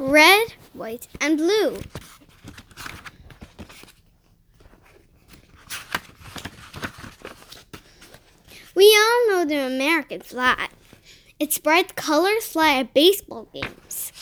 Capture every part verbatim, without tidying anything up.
red, white, and blue. We all know the American flag. Its bright colors fly at baseball games.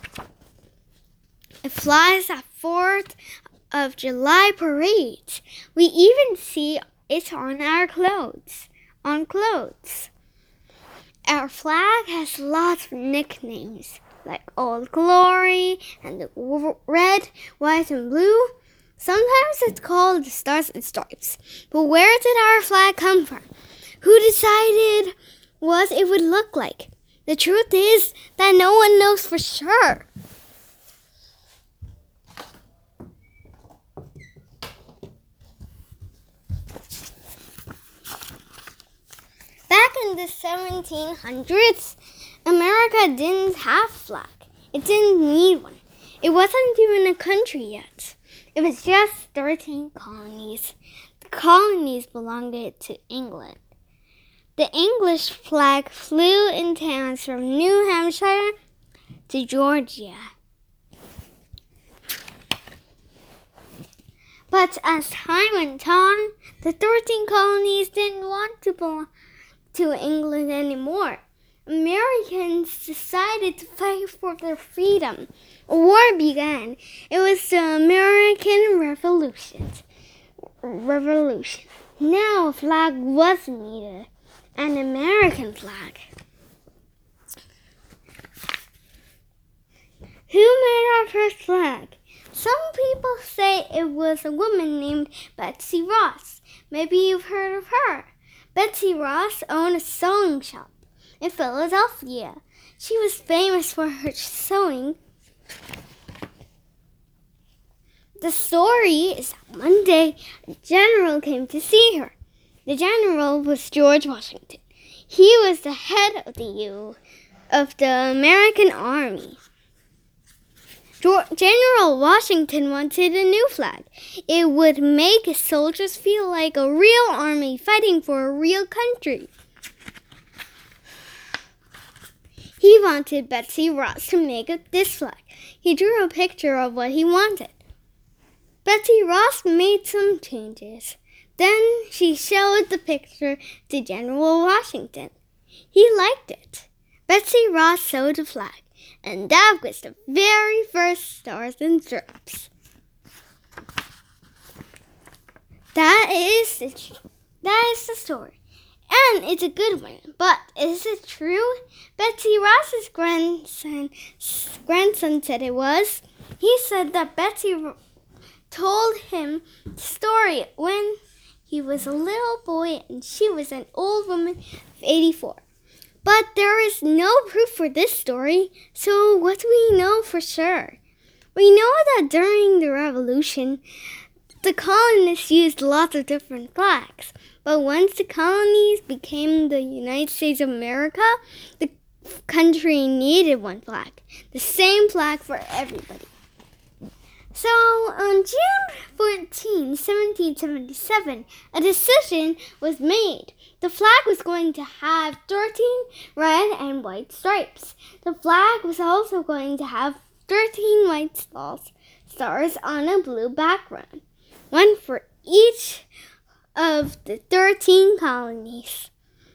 It flies at fourth of July parades. We even see it on our clothes. On clothes. Our flag has lots of nicknames, like Old Glory and the red, white, and blue. Sometimes it's called the Stars and Stripes. But where did our flag come from? Who decided what it would look like? The truth is that no one knows for sure. Back in the seventeen hundreds, America didn't have a flag. It didn't need one. It wasn't even a country yet. It was just thirteen colonies. The colonies belonged to England. The English flag flew in towns from New Hampshire to Georgia. But as time went on, the thirteen colonies didn't want to belong to England anymore. Americans decided to fight for their freedom. A war began. It was the American Revolution. Revolution. Now a flag was needed. An American flag. Who made our first flag? Some people say it was a woman named Betsy Ross. Maybe you've heard of her. Betsy Ross owned a sewing shop in Philadelphia. She was famous for her sewing. The story is that one day a general came to see her. The general was George Washington. He was the head of the U of the American Army. General Washington wanted a new flag. It would make his soldiers feel like a real army fighting for a real country. He wanted Betsy Ross to make this flag. He drew a picture of what he wanted. Betsy Ross made some changes. Then she showed the picture to General Washington. He liked it. Betsy Ross sewed the flag, and that was the very first Stars and Stripes. That is the, that is the story, and it's a good one. But is it true? Betsy Ross's grandson, grandson said it was. He said that Betsy told him the story when he was a little boy and she was an old woman of eighty-four. But there is no proof for this story, so what do we know for sure? We know that during the Revolution, the colonists used lots of different flags. But once the colonies became the United States of America, the country needed one flag, the same flag for everybody. So, on June fourteenth, seventeen seventy-seven, a decision was made. The flag was going to have thirteen red and white stripes. The flag was also going to have thirteen white stars, stars on a blue background, one for each of the thirteen colonies.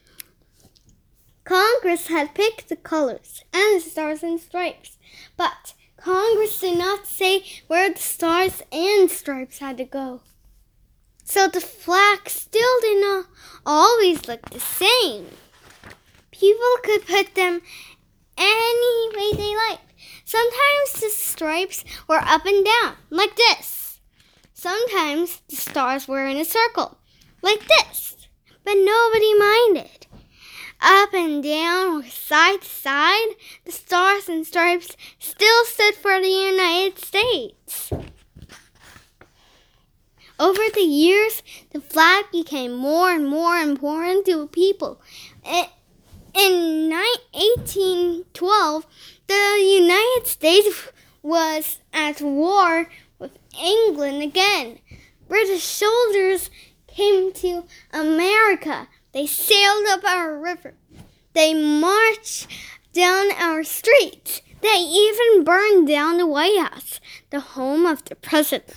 Congress had picked the colors and the stars and stripes, but Congress did not say where the stars and stripes had to go. So the flag still did not always look the same. People could put them any way they liked. Sometimes the stripes were up and down, like this. Sometimes the stars were in a circle, like this. But nobody minded. Up and down or side to side, the stars and stripes still stood for the United States. Over the years, the flag became more and more important to people. In eighteen twelve, the United States was at war with England again. British soldiers came to America. They sailed up our river. They marched down our streets. They even burned down the White House, the home of the president.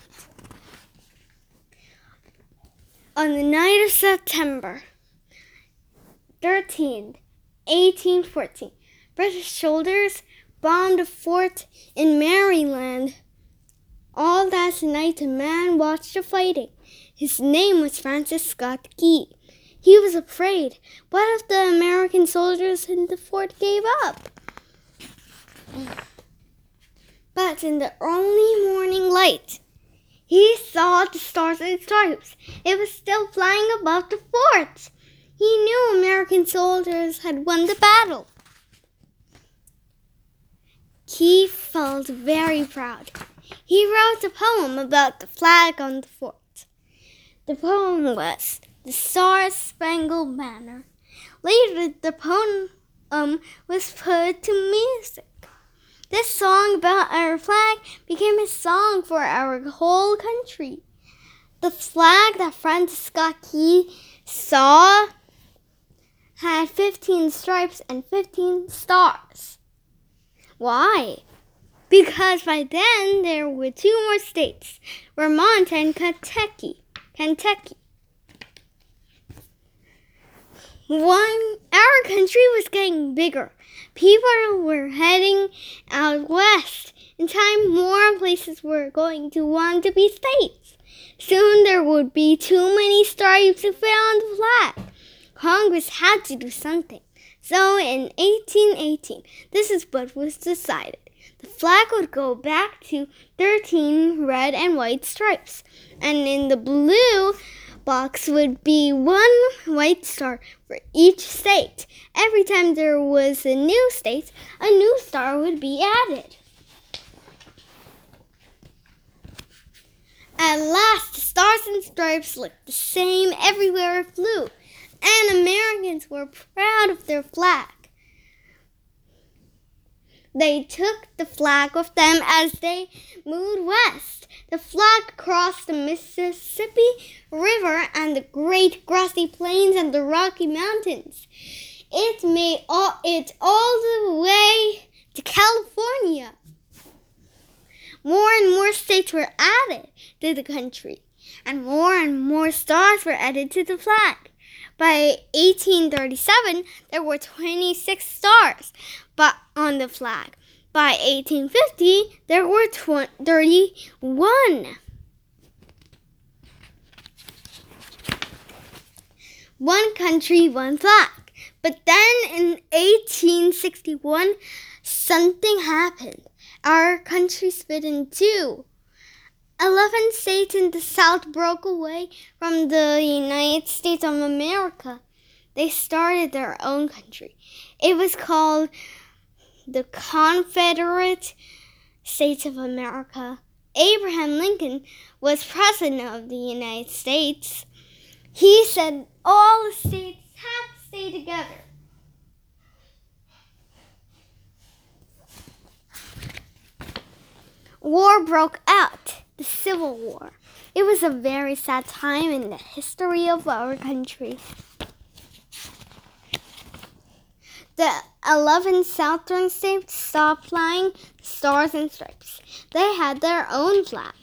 On the night of September thirteenth, eighteen fourteen, British soldiers bombed a fort in Maryland. All that night, a man watched the fighting. His name was Francis Scott Key. He was afraid. What if the American soldiers in the fort gave up? But in the early morning light, he saw the Stars and Stripes. It was still flying above the fort. He knew American soldiers had won the battle. Key felt very proud. He wrote a poem about the flag on the fort. The poem was The Star-Spangled Banner. Later, the poem um, was put to music. This song about our flag became a song for our whole country. The flag that Francis Scott Key saw had fifteen stripes and fifteen stars. Why? Because by then there were two more states, Vermont and Kentucky. Kentucky. One, our country was getting bigger. People were heading out west. In time, more places were going to want to be states. Soon there would be too many stripes to fit on the flag. Congress had to do something. So in eighteen eighteen, this is what was decided. The flag would go back to thirteen red and white stripes, and in the blue box would be one white star for each state. Every time there was a new state, a new star would be added. At last, the Stars and Stripes looked the same everywhere it flew, and Americans were proud of their flag. They took the flag with them as they moved west. The flag crossed the Mississippi River and the great grassy plains and the Rocky Mountains. It made all, it all the way to California. More and more states were added to the country, and more and more stars were added to the flag. By eighteen thirty-seven, there were twenty-six stars but on the flag. By eighteen fifty, there were thirty-one. One country, one flag. But then in eighteen sixty-one, something happened. Our country split in two. Eleven states in the South broke away from the United States of America. They started their own country. It was called the Confederate States of America. Abraham Lincoln was president of the United States. He said all the states had to stay together. War broke out. The Civil War. It was a very sad time in the history of our country. The eleven southern states stopped flying the Stars and Stripes. They had their own flag.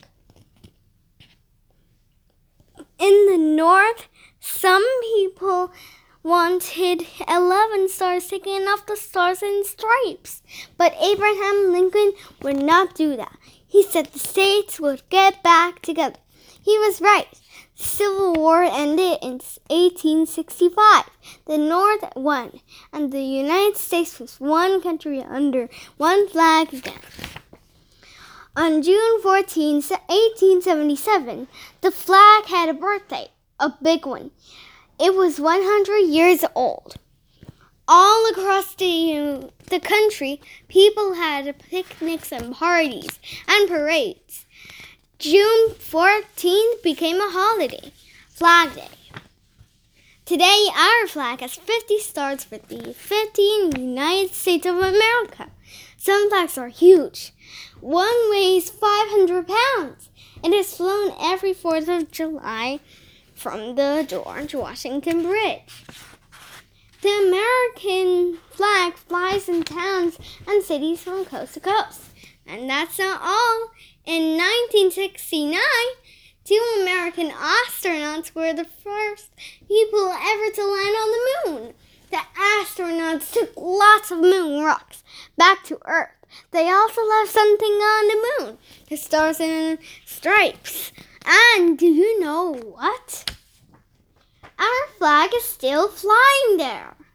In the north, some people wanted eleven stars taken off the Stars and Stripes. But Abraham Lincoln would not do that. He said the states would get back together. He was right. The Civil War ended in eighteen sixty-five. The North won, and the United States was one country under one flag again. On June fourteenth, eighteen seventy-seven, the flag had a birthday, a big one. It was one hundred years old. All across the, the country, people had picnics and parties and parades. June fourteenth became a holiday, Flag Day. Today, our flag has fifty stars for the fifteen United States of America. Some flags are huge. One weighs five hundred pounds. It is flown every fourth of July from the George Washington Bridge. The American flag flies in towns and cities from coast to coast. And that's not all. In nineteen sixty-nine, two American astronauts were the first people ever to land on the moon. The astronauts took lots of moon rocks back to Earth. They also left something on the moon, the stars and stripes. And do you know what? Our flag is still flying there.